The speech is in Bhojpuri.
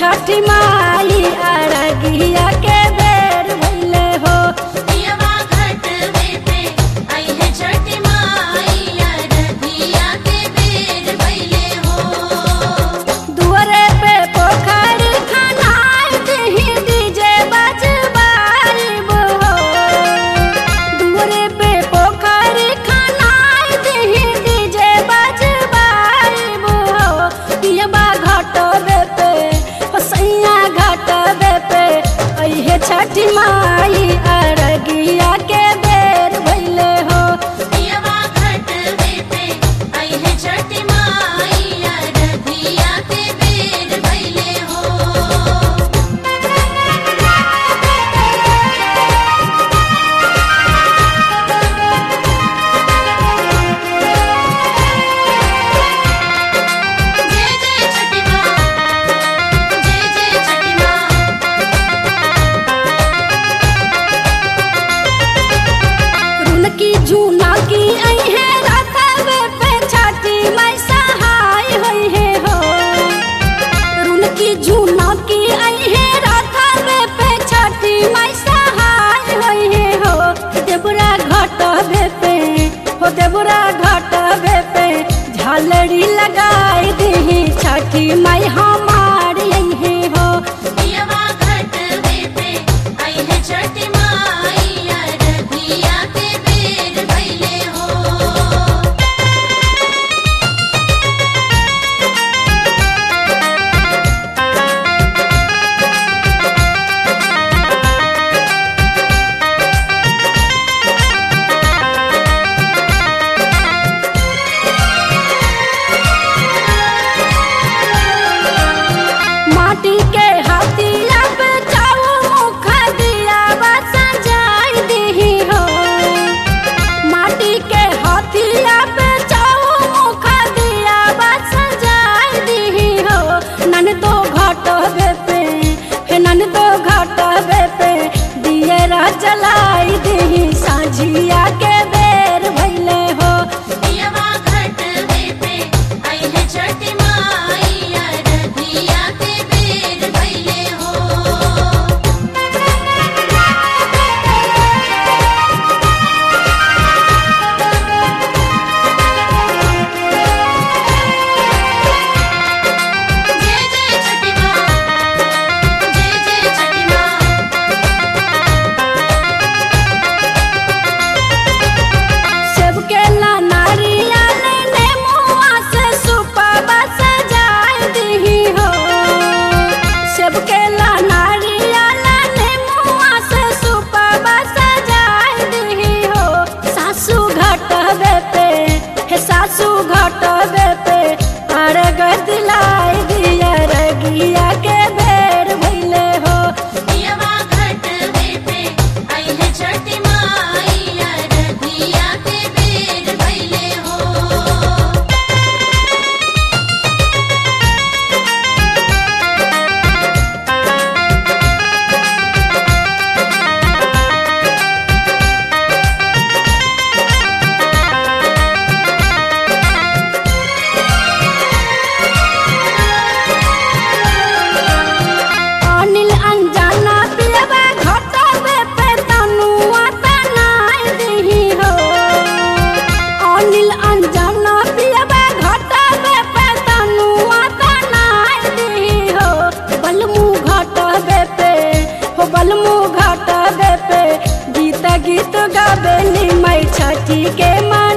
छठी माई अरगिया के बेर भइले हो। पियवा घटवे पे आई है छठी माई अरगिया के बेर भइले हो। दुआरे पे पोखरी खनाई दही डीजे बजबाइब हो। दुआरे पे पोखरी खनाई दही डीजे बजबाइब हो। पियवा घटवे पे सैया घटवे पे अइहे छठी माई अरगिया के बेर भइले हो। पियवा घटवे पे आई है छठी माई अरगिया के बेर भइले हो। जय जय छठी माँ, जय जय छठी माँ। रुनकी झूना की अइहे रखवे पे छठी माई सहाय होइहे हो। रुनकी झूना की अइहे रखवे पे छठी माई सहाय होइहे हो। देवरा घटवे पे हो, देवरा घटवे पे झालरी लगाई दही छठी माई हमारी अइहे हो। पियवा घटवे पे आई है छठी माई अरगिया के बेर भइले हो। माटी के हाथिया पे जाऊ मुख दिया सजाई दही हो। माटी के हाथिया पे जाऊ मुख दिया सजाई दही हो। नन तो घटवे पे हे नन तो घटवे पे दियरा जलाई दही साझिया के बेर भइले हो। पियवा घटवे पे आई है छठी माई अरगिया के बेर भइले हो। जय जय छठी माँ, जय जय छठी माँ। सेब के नारियल नेमुआ से सुपवा सजाई दही हो। सेब के नारियल नेमुआ से सुपवा सजाई दही हो। सासू घटवे पे हे सासू घटवे पे अर्घ दिलाई दिया रगिया के बेर भइले हो। पियवा घटवे पे आई है छठी माई अरगिया के बेर भइले हो। अनिल अंजना पियवा घटवे पे तनुआ तनाई दही हो। अनिल अंजना पियवा घटवे पे तनुआ तनाई दही हो। बलमू घटवे पे हो, बलमू घटवे पे गीत गीत गावे निमय छठी के माँ